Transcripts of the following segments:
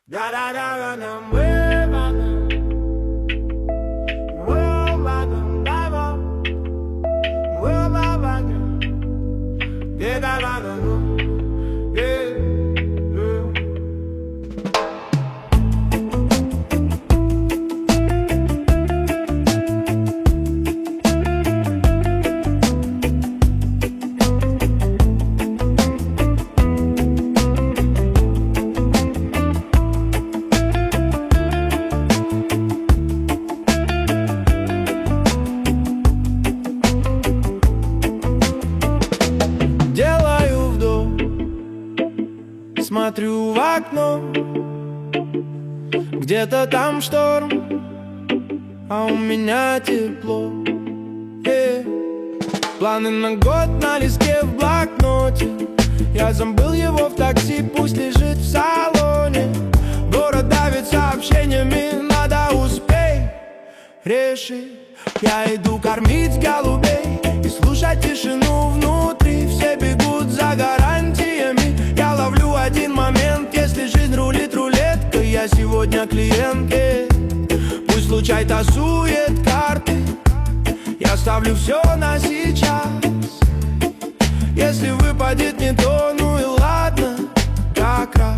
Смотрю в окно, где-то там шторм, а у меня тепло. Планы на год на листке в блокноте. Я забыл его в такси, пусть лежит в салоне. Город давит сообщениями, надо успеть решить. Я иду кормить голубей и слушать тишину внутри. Все бегут за гарантиями. Я ловлю один момент, если жизнь рулит рулеткой. Я сегодня клиентке, пусть случай тасует карты. Я ставлю все на сейчас. Если выпадет не то, ну и ладно, как раз.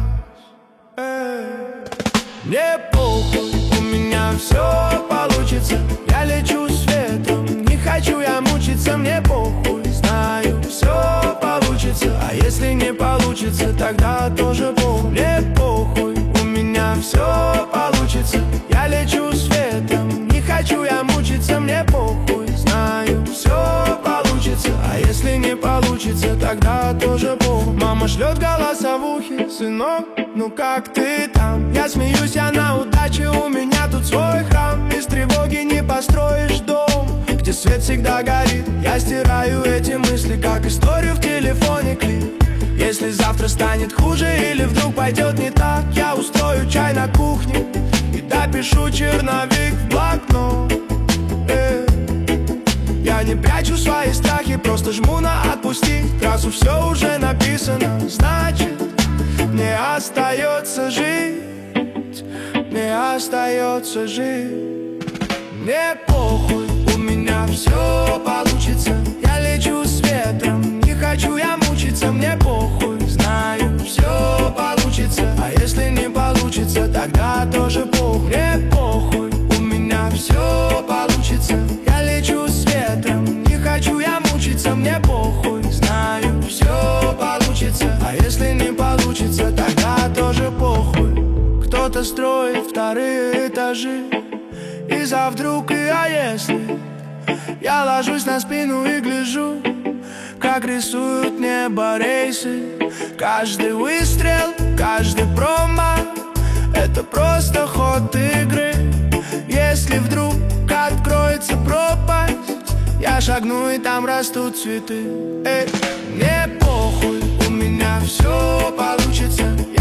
Мне похуй, у меня все получится. Я лечу с ветром, не хочу я мучиться. Мне похуй, знаю, все получится. А если не получится, тогда тоже похуй. Мне похуй, у меня все получится. Я лечу с ветром, не хочу я мучиться. Мне похуй, знаю, все получится. А если не получится, тогда тоже похуй. Мама шлет голосовухи: сынок, ну как ты там? Я смеюсь, я на удаче, у меня тут свой храм. Без тревоги не построишь дом, где свет всегда горит. Я стираю эти мысли, как историю в телефоне клип. Если завтра станет хуже или вдруг пойдет не так, я устрою чай на кухне и допишу черновик в блокнот. Я не прячу свои страхи, просто жму на отпусти. Раз все уже написано, значит мне остается жить. Мне остается жить. Мне похуй, у меня все получится. Я лечу с ветром, не хочу я мучиться. Мне похуй, знаю, все получится. А если не получится, тогда тоже похуй. Мне похуй, у меня все получится. Я лечу с ветром, не хочу я мучиться. Мне похуй, знаю, все получится. А если не получится, тогда тоже похуй. Кто-то строит вторые этажи из-за вдруг и а если. Я ложусь на спину и гляжу, как рисуют небо рейсы. Каждый выстрел, каждый промах — это просто ход игры. Если вдруг откроется пропасть, я шагну и там растут цветы. Мне похуй, у меня все получится.